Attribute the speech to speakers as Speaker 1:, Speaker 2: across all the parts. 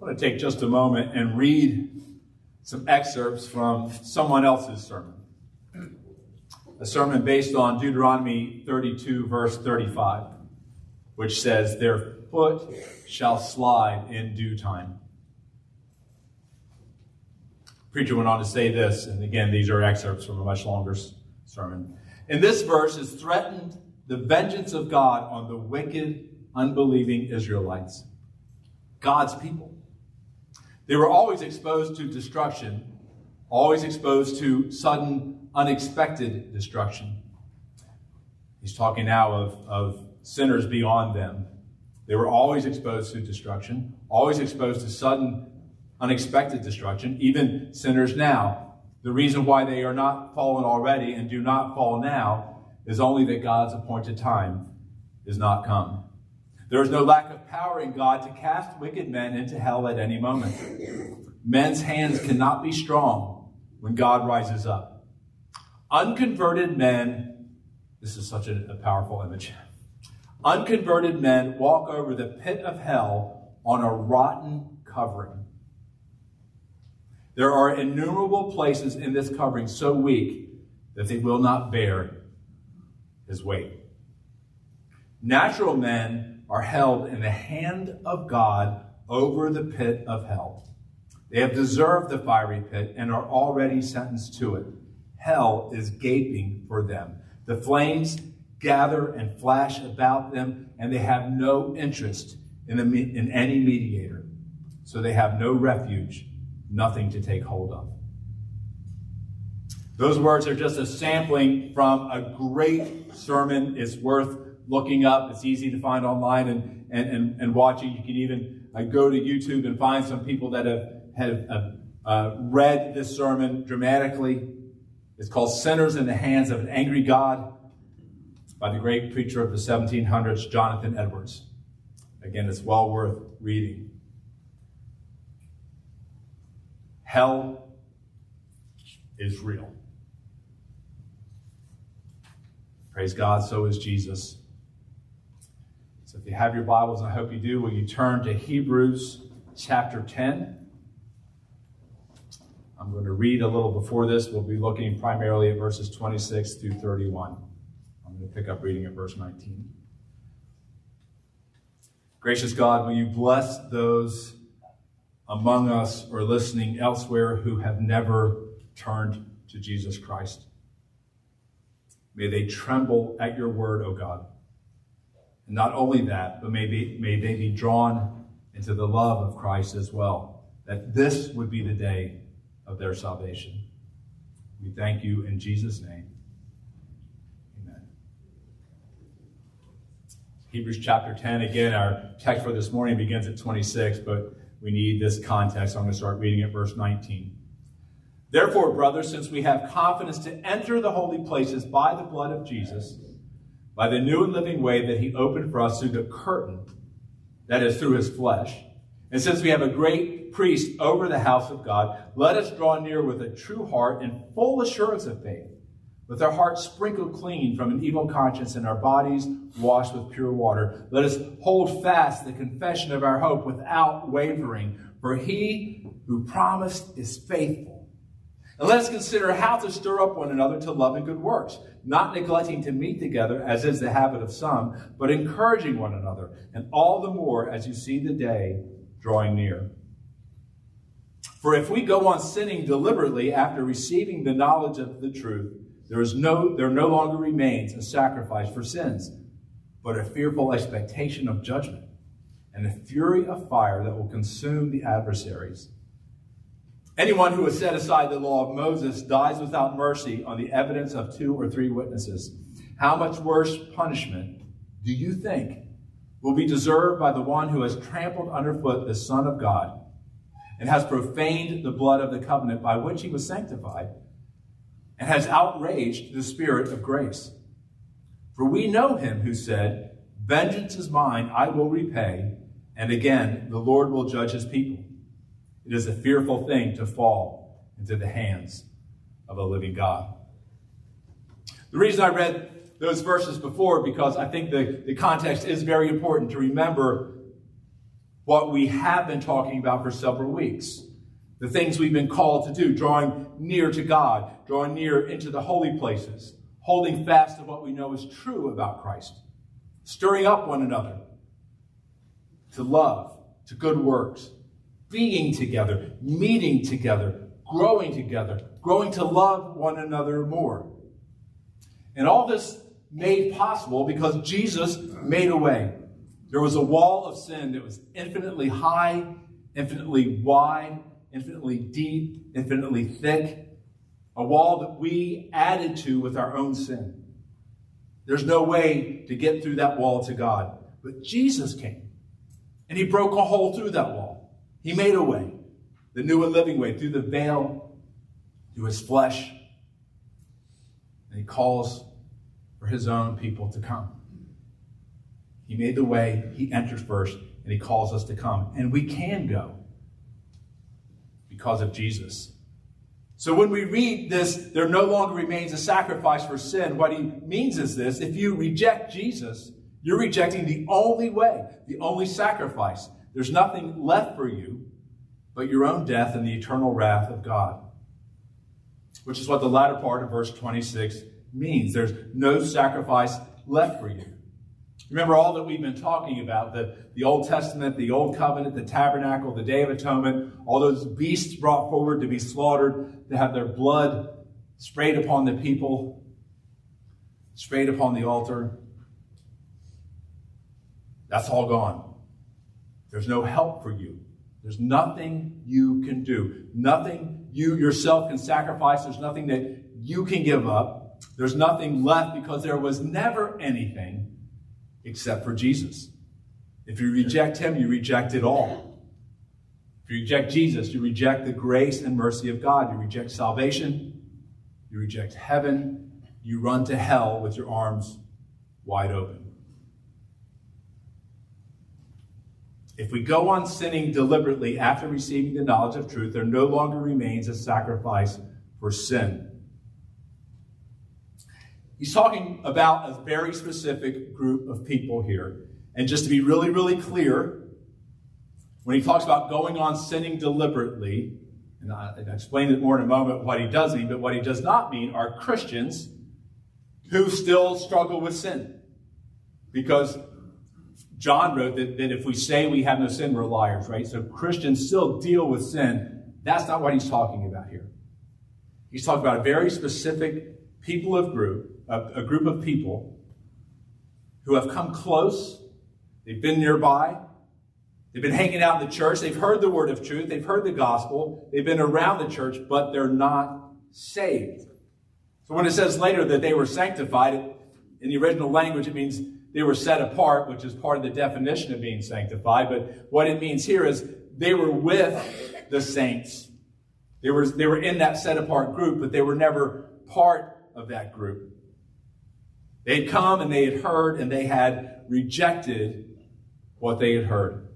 Speaker 1: want to take just a moment and read some excerpts from someone else's sermon. A sermon based on Deuteronomy 32, verse 35, which says, "Their foot shall slide in due time." The preacher went on to say this, and again, these are excerpts from a much longer sermon. In this verse is threatened the vengeance of God on the wicked, unbelieving Israelites, God's people. They were always exposed to destruction, always exposed to sudden, unexpected destruction. He's talking now of sinners beyond them. They were always exposed to destruction, always exposed to sudden, unexpected destruction, even sinners now. The reason why they are not fallen already and do not fall now is only that God's appointed time is not come. There is no lack of power in God to cast wicked men into hell at any moment. Men's hands cannot be strong when God rises up. Unconverted men, this is such a powerful image. Unconverted men walk over the pit of hell on a rotten covering. There are innumerable places in this covering so weak that they will not bear his weight. Natural men are held in the hand of God over the pit of hell. They have deserved the fiery pit and are already sentenced to it. Hell is gaping for them. The flames gather and flash about them, and they have no interest in any mediator. So they have no refuge, nothing to take hold of. Those words are just a sampling from a great sermon. It's worth looking up. It's easy to find online and watching. You can even go to YouTube and find some people that have read this sermon dramatically. It's called "Sinners in the Hands of an Angry God" by the great preacher of the 1700s, Jonathan Edwards. Again, it's well worth reading. Hell is real. Praise God, so is Jesus. So if you have your Bibles, and I hope you do, will you turn to Hebrews chapter 10? I'm going to read a little before this. We'll be looking primarily at verses 26 through 31. I'm going to pick up reading at verse 19. Gracious God, will you bless those among us or listening elsewhere who have never turned to Jesus Christ? May they tremble at your word, O God. And not only that, but may they be drawn into the love of Christ as well, that this would be the day of their salvation. We thank you in Jesus' name. Amen. Hebrews chapter 10, again, our text for this morning begins at 26, but we need this context. I'm going to start reading at verse 19. Therefore, brothers, since we have confidence to enter the holy places by the blood of Jesus, by the new and living way that he opened for us through the curtain, that is, through his flesh, and since we have a great priest over the house of God, let us draw near with a true heart and full assurance of faith, with our hearts sprinkled clean from an evil conscience and our bodies washed with pure water. Let us hold fast the confession of our hope without wavering, for he who promised is faithful. And let us consider how to stir up one another to love and good works, not neglecting to meet together, as is the habit of some, but encouraging one another, and all the more as you see the day drawing near. For if we go on sinning deliberately after receiving the knowledge of the truth, there no longer remains a sacrifice for sins, but a fearful expectation of judgment and a fury of fire that will consume the adversaries. Anyone who has set aside the law of Moses dies without mercy on the evidence of 2 or 3 witnesses. How much worse punishment do you think will be deserved by the one who has trampled underfoot the Son of God and has profaned the blood of the covenant by which he was sanctified and has outraged the Spirit of grace? For we know him who said, "Vengeance is mine, I will repay," and again, the Lord will judge his people. It is a fearful thing to fall into the hands of a living God. The reason I read those verses before, because I think the context is very important to remember what we have been talking about for several weeks. The things we've been called to do, drawing near to God, drawing near into the holy places, holding fast to what we know is true about Christ, stirring up one another to love, to good works, being together, meeting together, growing to love one another more. And all this made possible because Jesus made a way. There was a wall of sin that was infinitely high, infinitely wide, infinitely deep, infinitely thick. A wall that we added to with our own sin. There's no way to get through that wall to God. But Jesus came, and he broke a hole through that wall. He made a way, the new and living way, through the veil, through his flesh. And he calls for his own people to come. He made the way, he enters first, and he calls us to come. And we can go because of Jesus. So when we read this, there no longer remains a sacrifice for sin. What he means is this: if you reject Jesus, you're rejecting the only way, the only sacrifice. There's nothing left for you but your own death and the eternal wrath of God. Which is what the latter part of verse 26 means. There's no sacrifice left for you. Remember all that we've been talking about, the Old Testament, the Old Covenant, the Tabernacle, the Day of Atonement, all those beasts brought forward to be slaughtered, to have their blood sprayed upon the people, sprayed upon the altar. That's all gone. There's no help for you. There's nothing you can do. Nothing you yourself can sacrifice. There's nothing that you can give up. There's nothing left because there was never anything except for Jesus. If you reject him, you reject it all. If you reject Jesus, you reject the grace and mercy of God. You reject salvation. You reject heaven. You run to hell with your arms wide open. If we go on sinning deliberately after receiving the knowledge of truth, there no longer remains a sacrifice for sin. He's talking about a very specific group of people here. And just to be really, really clear, when he talks about going on sinning deliberately, and I'll explain it more in a moment what he does mean, but what he does not mean are Christians who still struggle with sin. Because John wrote that if we say we have no sin, we're liars, right? So Christians still deal with sin. That's not what he's talking about here. He's talking about a very specific a group of people who have come close. They've been nearby. They've been hanging out in the church. They've heard the word of truth. They've heard the gospel. They've been around the church, but they're not saved. So when it says later that they were sanctified, in the original language, it means they were set apart, which is part of the definition of being sanctified. But what it means here is they were with the saints. They were in that set apart group, but they were never part of that group. They had come and they had heard and they had rejected what they had heard.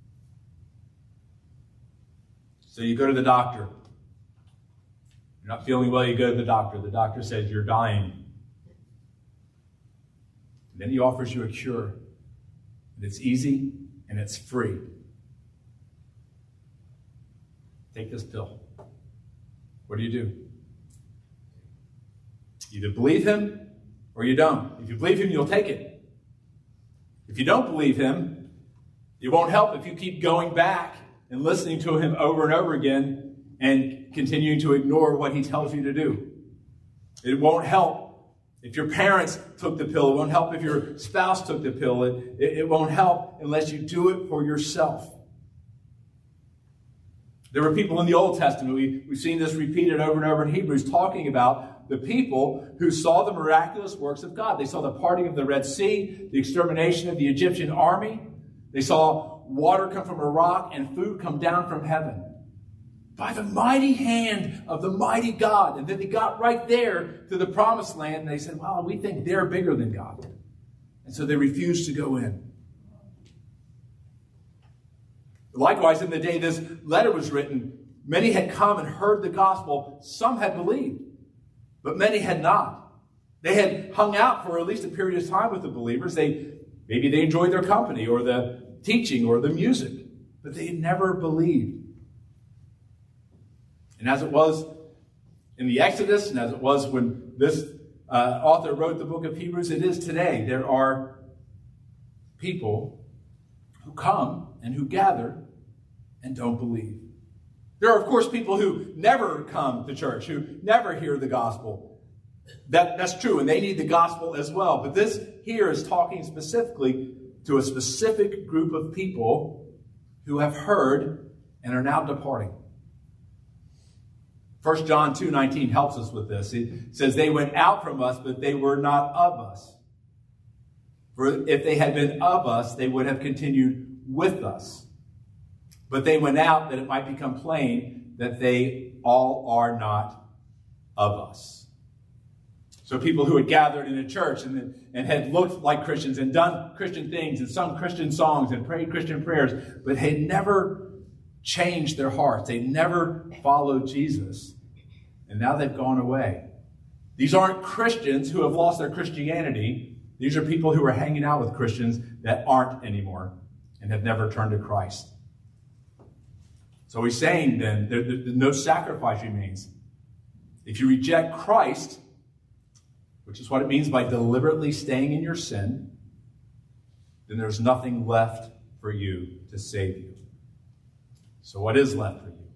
Speaker 1: So you go to the doctor. You're not feeling well, you go to the doctor. The doctor says you're dying. And then he offers you a cure. And it's easy and it's free. Take this pill. What do? You either believe him or you don't. If you believe him, you'll take it. If you don't believe him, it won't help if you keep going back and listening to him over and over again and continuing to ignore what he tells you to do. It won't help if your parents took the pill. It won't help if your spouse took the pill. It won't help unless you do it for yourself. There were people in the Old Testament, we've seen this repeated over and over in Hebrews, talking about the people who saw the miraculous works of God. They saw the parting of the Red Sea, the extermination of the Egyptian army. They saw water come from a rock and food come down from heaven by the mighty hand of the mighty God. And then they got right there to the promised land and they said, well, we think they're bigger than God. And so they refused to go in. Likewise, in the day this letter was written, many had come and heard the gospel. Some had believed, but many had not. They had hung out for at least a period of time with the believers. Maybe they enjoyed their company or the teaching or the music. but they never believed. And as it was in the Exodus, and as it was when this author wrote the book of Hebrews, it is today. There are people who come and who gather and don't believe. There are, of course, people who never come to church, who never hear the gospel. That's true, and they need the gospel as well. But this here is talking specifically to a specific group of people who have heard and are now departing. 1 John 2:19 helps us with this. It says, they went out from us, but they were not of us. For if they had been of us, they would have continued with us. But they went out that it might become plain that they all are not of us. So people who had gathered in a church and had looked like Christians and done Christian things and sung Christian songs and prayed Christian prayers, but had never changed their hearts. They never followed Jesus. And now they've gone away. These aren't Christians who have lost their Christianity. These are people who are hanging out with Christians that aren't anymore and have never turned to Christ. So he's saying then, no sacrifice remains. If you reject Christ, which is what it means by deliberately staying in your sin, then there's nothing left for you to save you. So what is left for you?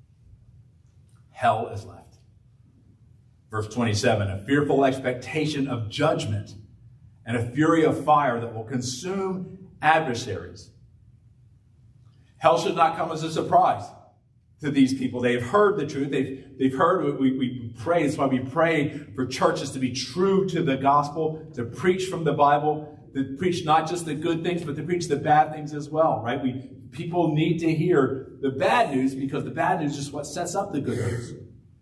Speaker 1: Hell is left. Verse 27, a fearful expectation of judgment and a fury of fire that will consume adversaries. Hell should not come as a surprise to these people. They've heard the truth. They've heard. We pray. That's why we pray for churches to be true to the gospel, to preach from the Bible, to preach not just the good things, but to preach the bad things as well, right? People need to hear the bad news because the bad news is what sets up the good news.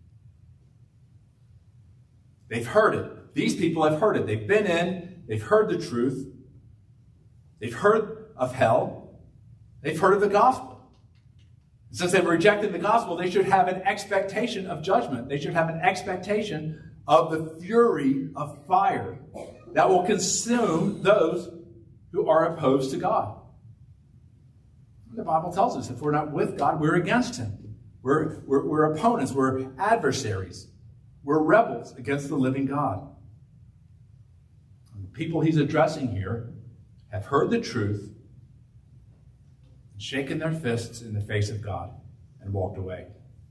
Speaker 1: They've heard it. These people have heard it. They've been in. They've heard the truth. They've heard of hell. They've heard of the gospel. Since they've rejected the gospel, they should have an expectation of judgment. They should have an expectation of the fury of fire that will consume those who are opposed to God. The Bible tells us if we're not with God, we're against him. We're opponents. We're adversaries. We're rebels against the living God. And the people he's addressing here have heard the truth, shaken their fists in the face of God, and walked away.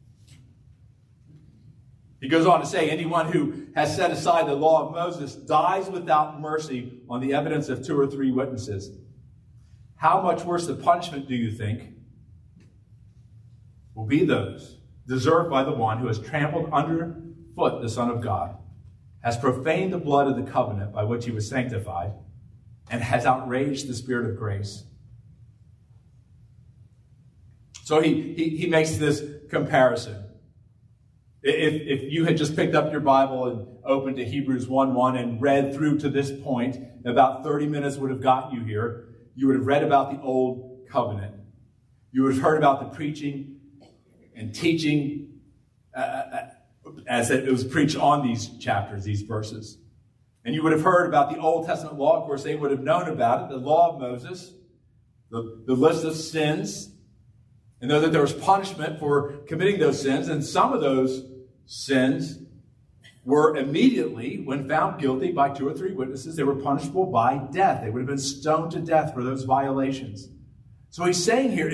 Speaker 1: He goes on to say, anyone who has set aside the law of Moses dies without mercy on the evidence of 2 or 3 witnesses. How much worse the punishment, do you think, will be those deserved by the one who has trampled underfoot the Son of God, has profaned the blood of the covenant by which he was sanctified, and has outraged the Spirit of grace? So he makes this comparison. If you had just picked up your Bible and opened to Hebrews 1:1 and read through to this point, about 30 minutes would have gotten you here. You would have read about the old covenant. You would have heard about the preaching and teaching as it was preached on these chapters, these verses. And you would have heard about the Old Testament law. Of course, they would have known about it, the law of Moses, the list of sins, and know that there was punishment for committing those sins. And some of those sins were immediately, when found guilty by 2 or 3 witnesses, they were punishable by death. They would have been stoned to death for those violations. So he's saying here,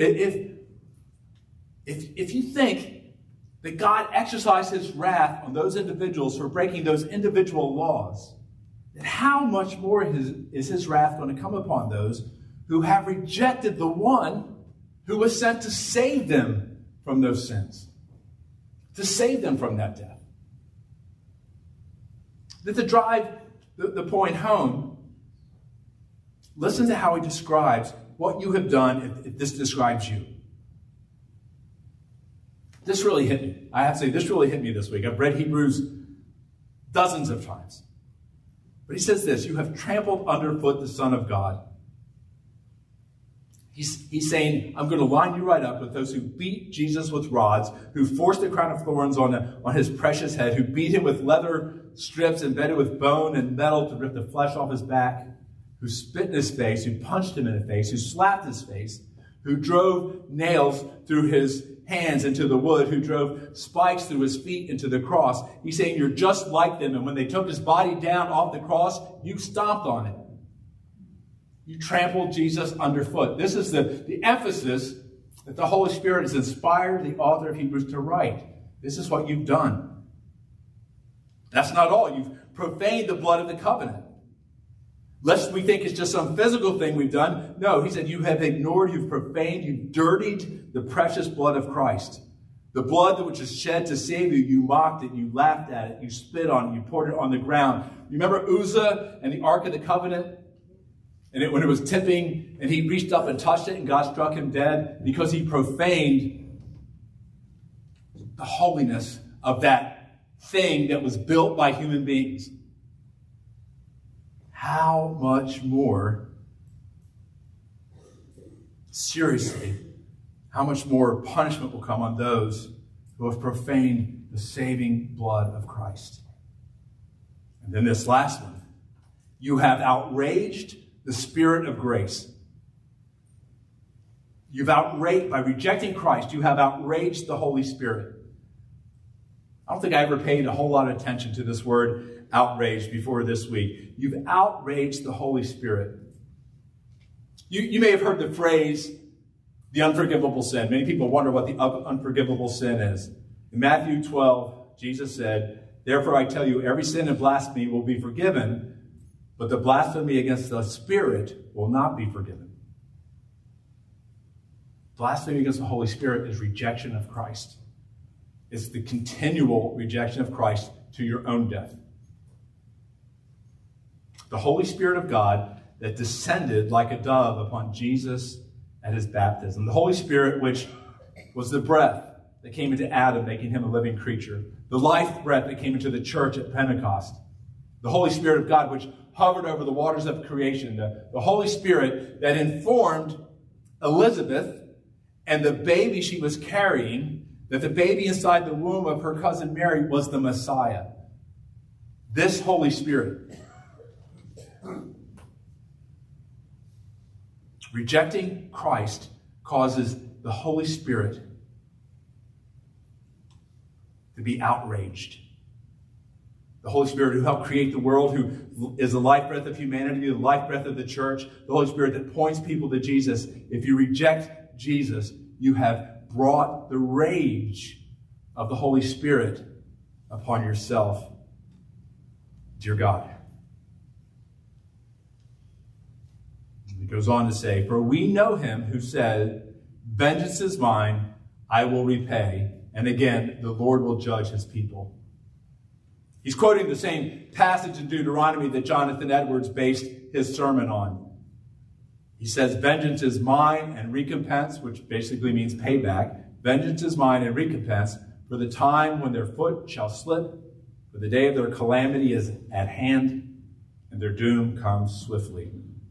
Speaker 1: if you think that God exercised his wrath on those individuals for breaking those individual laws, then how much more is his wrath going to come upon those who have rejected the one who was sent to save them from those sins, to save them from that death? That to drive the point home, listen to how he describes what you have done if this describes you. This really hit me. I have to say, this really hit me this week. I've read Hebrews dozens of times. But he says this, you have trampled underfoot the Son of God. He's saying, I'm going to line you right up with those who beat Jesus with rods, who forced a crown of thorns on his precious head, who beat him with leather strips embedded with bone and metal to rip the flesh off his back, who spit in his face, who punched him in the face, who slapped his face, who drove nails through his hands into the wood, who drove spikes through his feet into the cross. He's saying you're just like them. And when they took his body down off the cross, you stomped on it. You trampled Jesus underfoot. This is the emphasis that the Holy Spirit has inspired the author of Hebrews to write. This is what you've done. That's not all. You've profaned the blood of the covenant. Lest we think it's just some physical thing we've done. No, he said you have ignored, you've profaned, you've dirtied the precious blood of Christ. The blood which is shed to save you, you mocked it, you laughed at it, you spit on it, you poured it on the ground. Remember Uzzah and the Ark of the Covenant? And when it was tipping, and he reached up and touched it, and God struck him dead because he profaned the holiness of that thing that was built by human beings. How much more, seriously, how much more punishment will come on those who have profaned the saving blood of Christ? And then this last one. You have outraged the Spirit of grace. You've outraged, by rejecting Christ, you have outraged the Holy Spirit. I don't think I ever paid a whole lot of attention to this word outraged before this week. You've outraged the Holy Spirit. You may have heard the phrase, the unforgivable sin. Many people wonder what the unforgivable sin is. In Matthew 12, Jesus said, "Therefore I tell you, every sin and blasphemy will be forgiven, but the blasphemy against the Spirit will not be forgiven." Blasphemy against the Holy Spirit is rejection of Christ. It's the continual rejection of Christ to your own death. The Holy Spirit of God that descended like a dove upon Jesus at his baptism. The Holy Spirit, which was the breath that came into Adam, making him a living creature. The life breath that came into the church at Pentecost. The Holy Spirit of God, which hovered over the waters of creation. The Holy Spirit that informed Elizabeth and the baby she was carrying, that the baby inside the womb of her cousin Mary was the Messiah. This Holy Spirit. Rejecting Christ causes the Holy Spirit to be outraged. The Holy Spirit who helped create the world, who is the life breath of humanity, the life breath of the church, the Holy Spirit that points people to Jesus. If you reject Jesus, you have brought the rage of the Holy Spirit upon yourself. Dear God. He goes on to say, "For we know him who said, 'Vengeance is mine, I will repay.' And again, the Lord will judge his people." He's quoting the same passage in Deuteronomy that Jonathan Edwards based his sermon on. He says, "Vengeance is mine and recompense," which basically means payback. "Vengeance is mine and recompense for the time when their foot shall slip, for the day of their calamity is at hand, and their doom comes swiftly."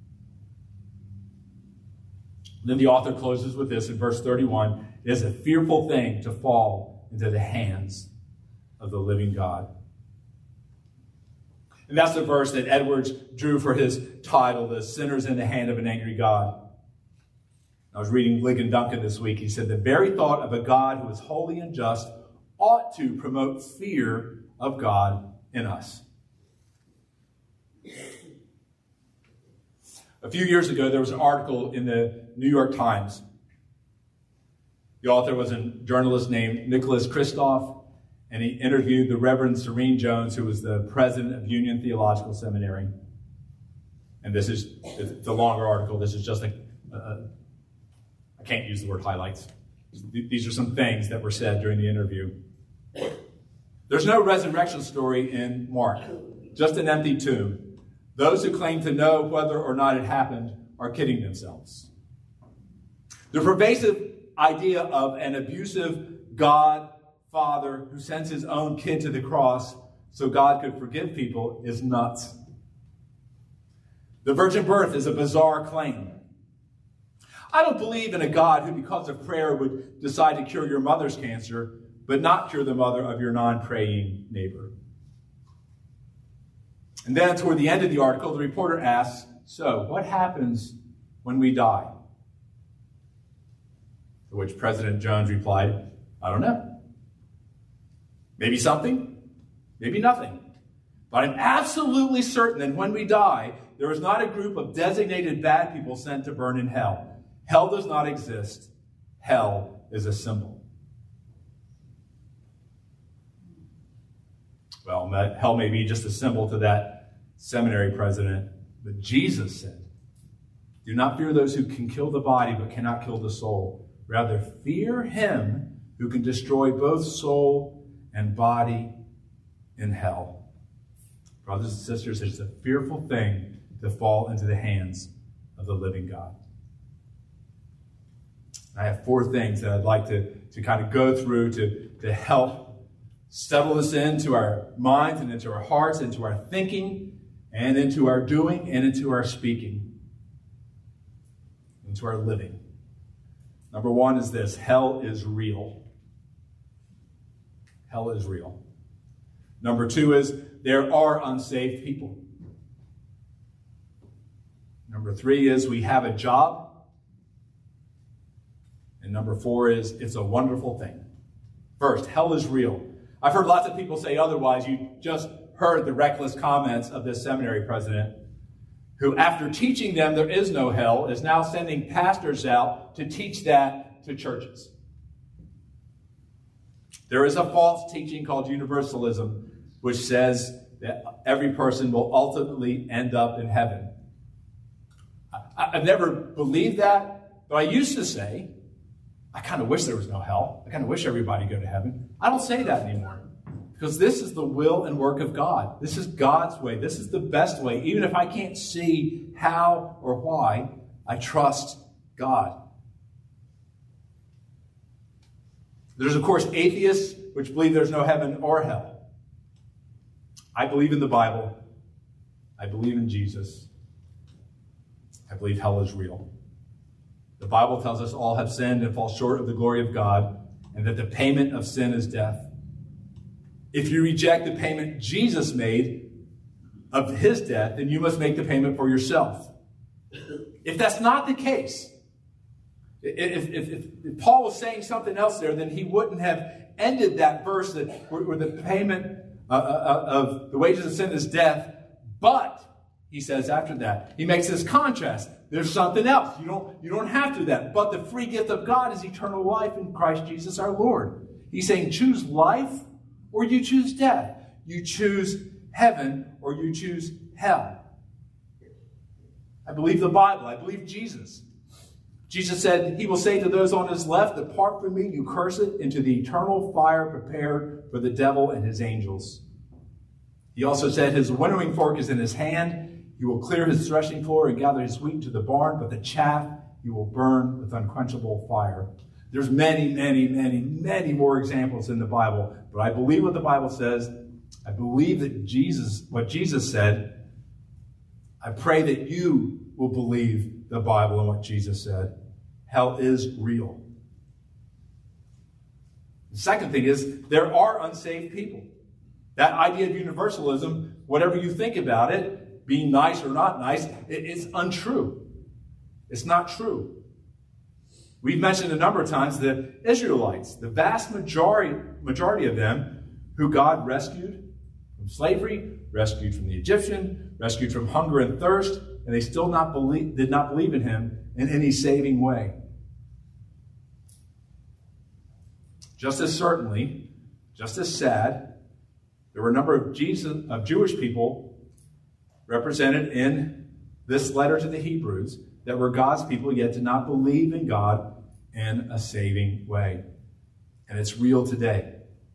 Speaker 1: Then the author closes with this in verse 31. "It is a fearful thing to fall into the hands of the living God." And that's the verse that Edwards drew for his title, "The Sinners in the Hand of an Angry God." I was reading Ligon Duncan this week. He said, "The very thought of a God who is holy and just ought to promote fear of God in us." A few years ago, there was an article in the New York Times. The author was a journalist named Nicholas Kristof, and he interviewed the Reverend Serene Jones, who was the president of Union Theological Seminary. And this is the longer article. This is just I can't use the word highlights. These are some things that were said during the interview. There's no resurrection story in Mark, just an empty tomb. Those who claim to know whether or not it happened are kidding themselves. The pervasive idea of an abusive God, Father, who sends his own kid to the cross so God could forgive people is nuts. The virgin birth is a bizarre claim. I don't believe in a God who, because of prayer, would decide to cure your mother's cancer, but not cure the mother of your non-praying neighbor. And then toward the end of the article, the reporter asks, "So, what happens when we die?" To which President Jones replied, I don't know. Maybe something, maybe nothing. But I'm absolutely certain that when we die, there is not a group of designated bad people sent to burn in hell. Hell does not exist. Hell is a symbol. Well, hell may be just a symbol to that seminary president, but Jesus said, do not fear those who can kill the body but cannot kill the soul. Rather, fear him who can destroy both soul and body in hell. Brothers and sisters, it's a fearful thing to fall into the hands of the living God. I have 4 things that I'd like to kind of go through to help settle this into our minds and into our hearts, into our thinking, and into our doing, and into our speaking, into our living. Number 1 is this: hell is real. Hell is real. Number 2 is there are unsaved people. Number 3 is we have a job. And number 4 is it's a wonderful thing. First, hell is real. I've heard lots of people say otherwise. You just heard the reckless comments of this seminary president who, after teaching them there is no hell, is now sending pastors out to teach that to churches. There is a false teaching called universalism, which says that every person will ultimately end up in heaven. I've never believed that, but I used to say, I kind of wish there was no hell. I kind of wish everybody go to heaven. I don't say that anymore, because this is the will and work of God. This is God's way. This is the best way. Even if I can't see how or why, I trust God. There's, of course, atheists which believe there's no heaven or hell. I believe in the Bible. I believe in Jesus. I believe hell is real. The Bible tells us all have sinned and fall short of the glory of God, and that the payment of sin is death. If you reject the payment Jesus made of his death, then you must make the payment for yourself. If that's not the case, if Paul was saying something else there, then he wouldn't have ended that verse where the payment of the wages of sin is death. But he says after that, he makes this contrast. There's something else. You don't have to do that. But the free gift of God is eternal life in Christ Jesus our Lord. He's saying choose life or you choose death. You choose heaven or you choose hell. I believe the Bible. I believe Jesus. Jesus said, he will say to those on his left, depart from me, you cursed, into the eternal fire prepared for the devil and his angels. He also said his winnowing fork is in his hand. He will clear his threshing floor and gather his wheat into the barn, but the chaff he will burn with unquenchable fire. There's many, many, many, many more examples in the Bible, but I believe what the Bible says. I believe that what Jesus said. I pray that you will believe the Bible and what Jesus said. Hell is real. The second thing is there are unsaved people. That idea of universalism, whatever you think about it, being nice or not nice, it's untrue. It's not true. We've mentioned a number of times the Israelites, the vast majority of them who God rescued from slavery, rescued from the Egyptian, rescued from hunger and thirst, and they still did not believe in him in any saving way. Just as certainly, just as sad, there were a number of Jewish people represented in this letter to the Hebrews that were God's people, yet did not believe in God in a saving way. And it's real today.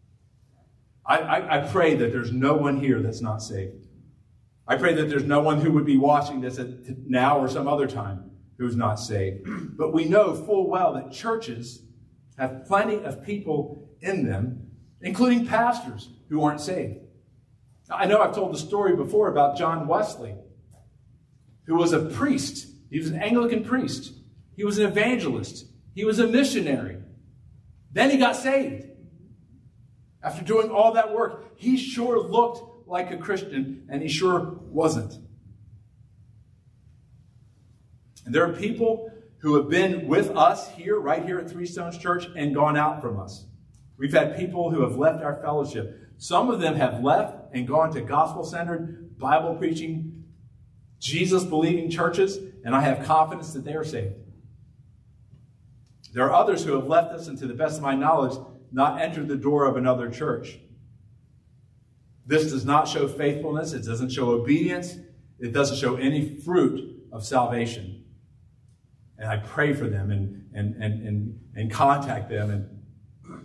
Speaker 1: I pray that there's no one here that's not saved. I pray that there's no one who would be watching this now or some other time who's not saved. But we know full well that churches have plenty of people in them, including pastors, who aren't saved. I know I've told the story before about John Wesley, who was a priest. He was an Anglican priest. He was an evangelist. He was a missionary. Then he got saved. After doing all that work, he sure looked like a Christian, and he sure wasn't. And there are people who have been with us here, right here at Three Stones Church, and gone out from us. We've had people who have left our fellowship. Some of them have left and gone to gospel-centered, Bible-preaching, Jesus-believing churches, and I have confidence that they are saved. There are others who have left us and, to the best of my knowledge, not entered the door of another church. This does not show faithfulness. It doesn't show obedience. It doesn't show any fruit of salvation. And I pray for them and contact them and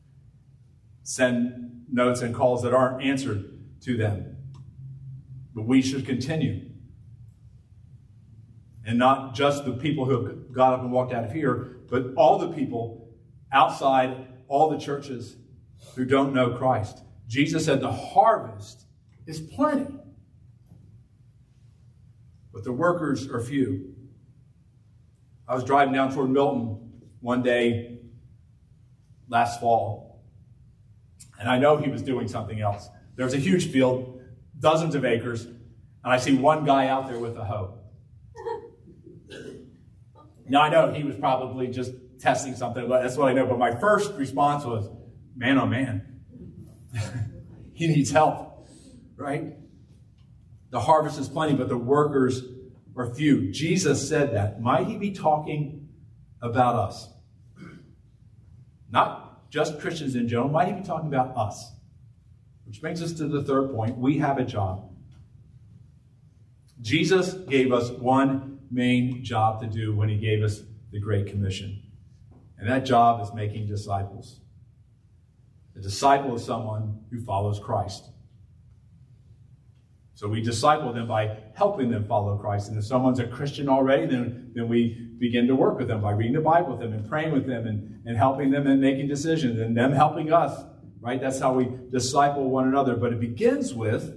Speaker 1: send notes and calls that aren't answered to them. But we should continue. And not just the people who have got up and walked out of here, but all the people outside all the churches who don't know Christ. Jesus said the harvest is plenty, but the workers are few. I was driving down toward Milton one day last fall, and I know he was doing something else. There was a huge field, dozens of acres, and I see one guy out there with a hoe. Now, I know he was probably just testing something, but that's what I know. But my first response was, man, oh man, he needs help, right? The harvest is plenty, but the workers are few. Jesus said that. Might he be talking about us? Not just Christians in general. Might he be talking about us? Which brings us to the third point. We have a job. Jesus gave us one main job to do when he gave us the Great Commission. And that job is making disciples. A disciple is someone who follows Christ. So we disciple them by helping them follow Christ. And if someone's a Christian already, then we begin to work with them by reading the Bible with them and praying with them and helping them and making decisions and them helping us. Right? That's how we disciple one another. But it begins with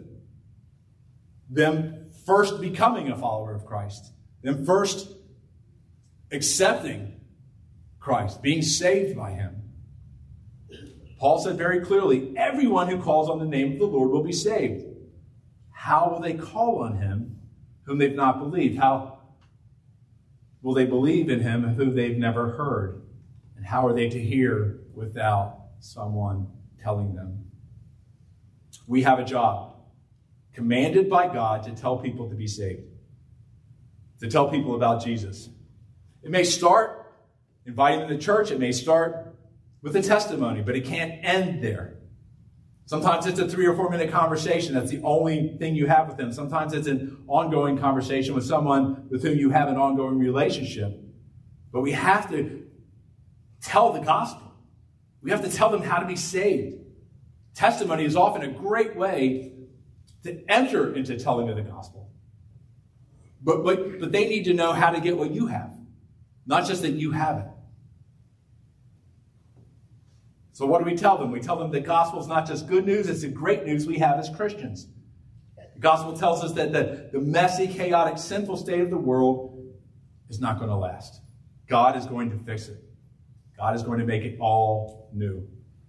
Speaker 1: them first becoming a follower of Christ. Them first accepting Christ, being saved by him. Paul said very clearly, everyone who calls on the name of the Lord will be saved. How will they call on him whom they've not believed? How will they believe in him who they've never heard? And how are they to hear without someone telling them? We have a job, commanded by God to tell people to be saved, to tell people about Jesus. It may start inviting them to church. It may start with a testimony, but it can't end there. Sometimes it's a 3 or 4 minute conversation. That's the only thing you have with them. Sometimes it's an ongoing conversation with someone with whom you have an ongoing relationship. But we have to tell the gospel. We have to tell them how to be saved. Testimony is often a great way to enter into telling of the gospel. But they need to know how to get what you have. Not just that you have it. So what do we tell them? We tell them the gospel is not just good news, it's the great news we have as Christians. The gospel tells us that the messy, chaotic, sinful state of the world is not going to last. God is going to fix it. God is going to make it all new.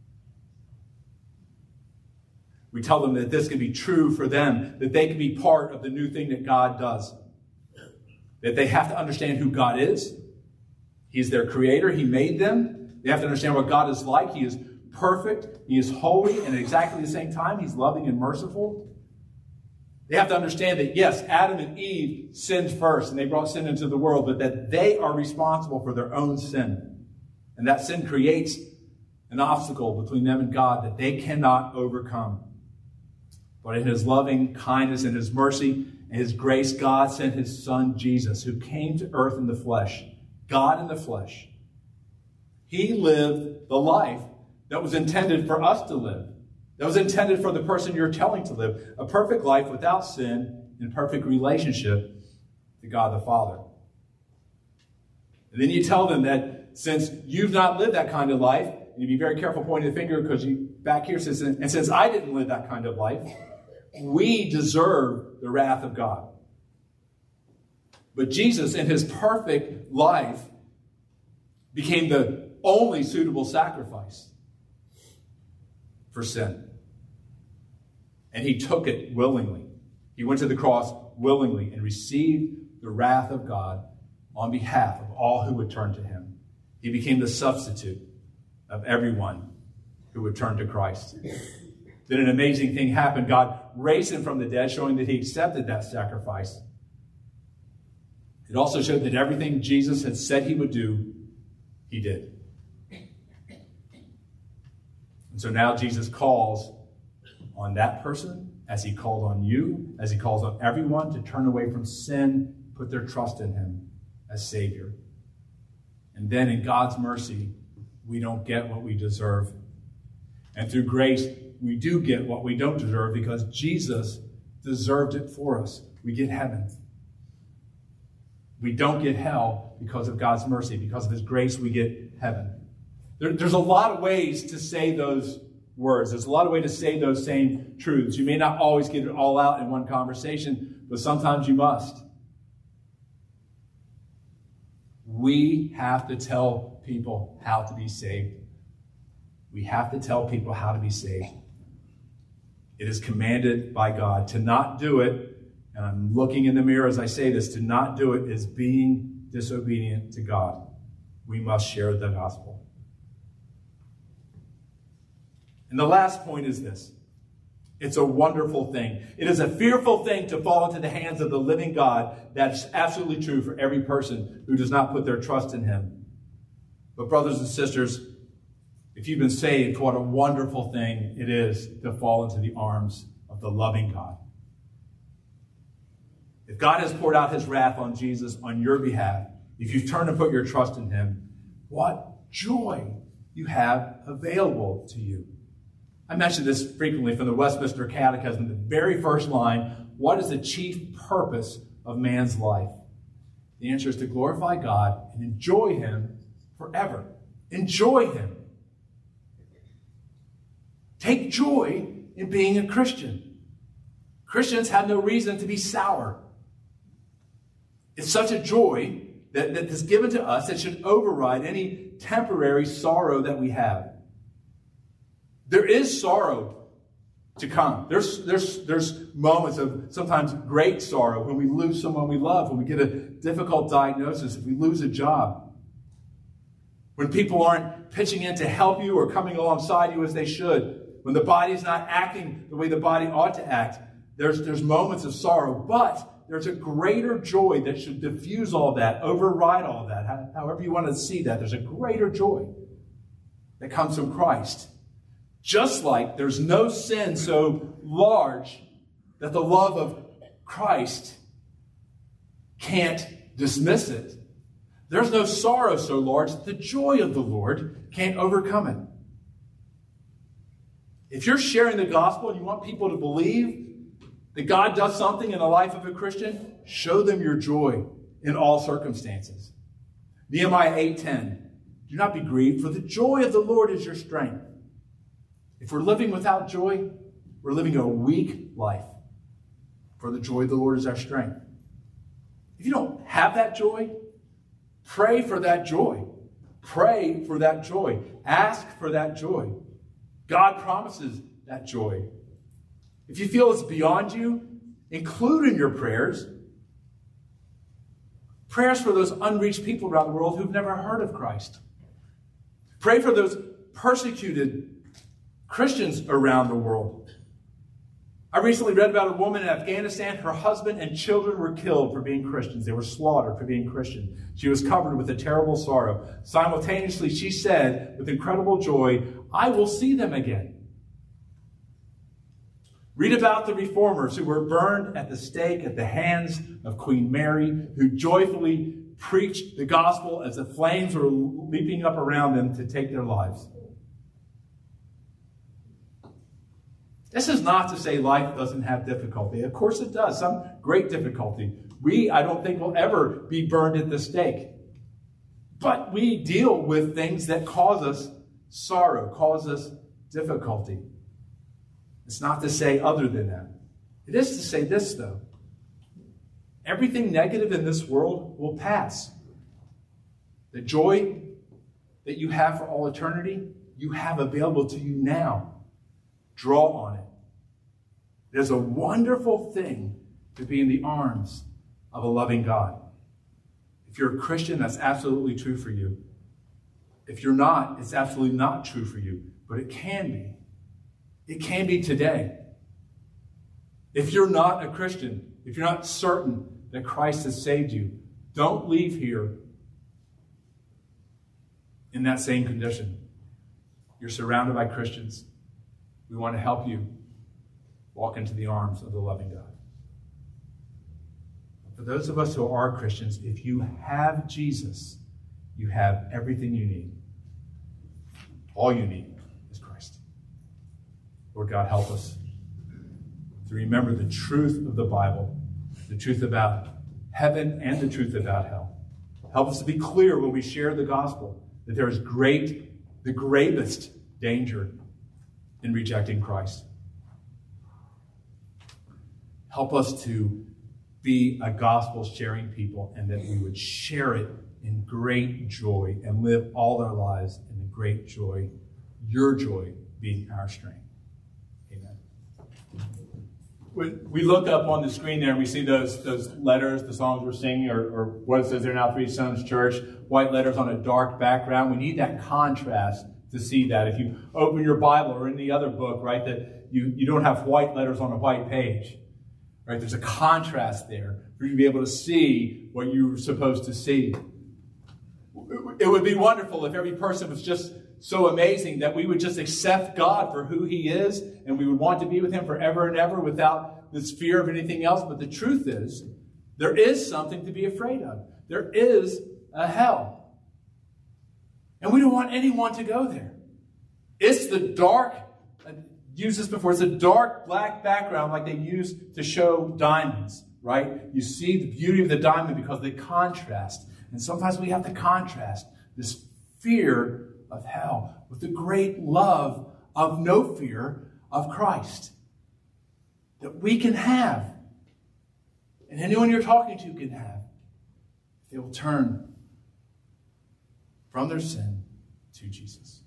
Speaker 1: We tell them that this can be true for them, that they can be part of the new thing that God does. That they have to understand who God is. He's their creator. He made them. They have to understand what God is like. He is perfect. He is holy. And at exactly the same time, he's loving and merciful. They have to understand that, yes, Adam and Eve sinned first, and they brought sin into the world, but that they are responsible for their own sin. And that sin creates an obstacle between them and God that they cannot overcome. But in his loving kindness and his mercy and his grace, God sent his son, Jesus, who came to earth in the flesh, God in the flesh. He lived the life that was intended for us to live. That was intended for the person you're telling to live. A perfect life without sin in perfect relationship to God the Father. And then you tell them that since you've not lived that kind of life, and you be very careful pointing the finger because you back here says, and since I didn't live that kind of life, we deserve the wrath of God. But Jesus, in his perfect life, became the only suitable sacrifice for sin. And he took it willingly. He went to the cross willingly and received the wrath of God on behalf of all who would turn to him. He became the substitute of everyone who would turn to Christ. Then an amazing thing happened. God raised him from the dead, showing that he accepted that sacrifice. It also showed that everything Jesus had said he would do, he did. And so now Jesus calls on that person, as he called on you, as he calls on everyone, to turn away from sin, put their trust in him as Savior. And then in God's mercy, we don't get what we deserve. And through grace, we do get what we don't deserve because Jesus deserved it for us. We get heaven. We don't get hell because of God's mercy. Because of his grace, we get heaven. There's a lot of ways to say those words. There's a lot of ways to say those same truths. You may not always get it all out in one conversation, but sometimes you must. We have to tell people how to be saved. We have to tell people how to be saved. It is commanded by God. To not do it, and I'm looking in the mirror as I say this, to not do it is being disobedient to God. We must share the gospel. And the last point is this. It's a wonderful thing. It is a fearful thing to fall into the hands of the living God. That's absolutely true for every person who does not put their trust in him. But brothers and sisters, if you've been saved, what a wonderful thing it is to fall into the arms of the loving God. If God has poured out his wrath on Jesus on your behalf, if you've turned and put your trust in him, what joy you have available to you. I mention this frequently from the Westminster Catechism, the very first line, what is the chief purpose of man's life? The answer is to glorify God and enjoy him forever. Enjoy him. Take joy in being a Christian. Christians have no reason to be sour. It's such a joy that is given to us that should override any temporary sorrow that we have. There is sorrow to come. There's moments of sometimes great sorrow when we lose someone we love, when we get a difficult diagnosis, if we lose a job, when people aren't pitching in to help you or coming alongside you as they should, when the body's not acting the way the body ought to act. There's moments of sorrow, but there's a greater joy that should diffuse all that, override all that. However you want to see that, there's a greater joy that comes from Christ. Just like there's no sin so large that the love of Christ can't dismiss it, there's no sorrow so large that the joy of the Lord can't overcome it. If you're sharing the gospel and you want people to believe that God does something in the life of a Christian, show them your joy in all circumstances. Nehemiah 8:10, do not be grieved, for the joy of the Lord is your strength. If we're living without joy, we're living a weak life. For the joy of the Lord is our strength. If you don't have that joy, pray for that joy. Pray for that joy. Ask for that joy. God promises that joy. If you feel it's beyond you, include in your prayers for those unreached people around the world who've never heard of Christ. Pray for those persecuted Christians around the world. I recently read about a woman in Afghanistan. Her husband and children were killed for being Christians. They were slaughtered for being Christian. She was covered with a terrible sorrow. Simultaneously, she said with incredible joy, I will see them again. Read about the reformers who were burned at the stake at the hands of Queen Mary, who joyfully preached the gospel as the flames were leaping up around them to take their lives. This is not to say life doesn't have difficulty. Of course it does, some great difficulty. I don't think we'll ever be burned at the stake. But we deal with things that cause us sorrow, cause us difficulty. It's not to say other than that. It is to say this, though. Everything negative in this world will pass. The joy that you have for all eternity, you have available to you now. Draw on it. It is a wonderful thing to be in the arms of a loving God. If you're a Christian, that's absolutely true for you. If you're not, it's absolutely not true for you. But it can be. It can be today. If you're not a Christian, if you're not certain that Christ has saved you, don't leave here in that same condition. You're surrounded by Christians. We want to help you walk into the arms of the loving God. For those of us who are Christians, if you have Jesus, you have everything you need. All you need is Christ. Lord God, help us to remember the truth of the Bible, the truth about heaven and the truth about hell. Help us to be clear when we share the gospel that there is the greatest danger in rejecting Christ. Help us to be a gospel-sharing people, and that we would share it in great joy and live all our lives in great joy, your joy being our strength. Amen. We look up on the screen there and we see those letters, the songs we're singing, or what it says there now, Three Sons Church, white letters on a dark background. We need that contrast to see that. If you open your Bible or any other book, right, that you don't have white letters on a white page. Right? There's a contrast there for you to be able to see what you're supposed to see. It would be wonderful if every person was just so amazing that we would just accept God for who he is, and we would want to be with him forever and ever without this fear of anything else. But the truth is, there is something to be afraid of. There is a hell. And we don't want anyone to go there. It's the dark, used this before, it's a dark black background like they use to show diamonds, right? You see the beauty of the diamond because they contrast. And sometimes we have to contrast this fear of hell with the great love of no fear of Christ that we can have, and anyone you're talking to can have, if they will turn from their sin to Jesus.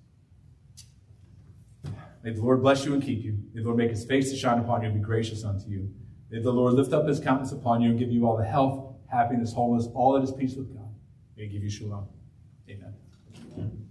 Speaker 1: May the Lord bless you and keep you. May the Lord make his face to shine upon you and be gracious unto you. May the Lord lift up his countenance upon you and give you all the health, happiness, wholeness, all that is peace with God. May he give you shalom. Amen.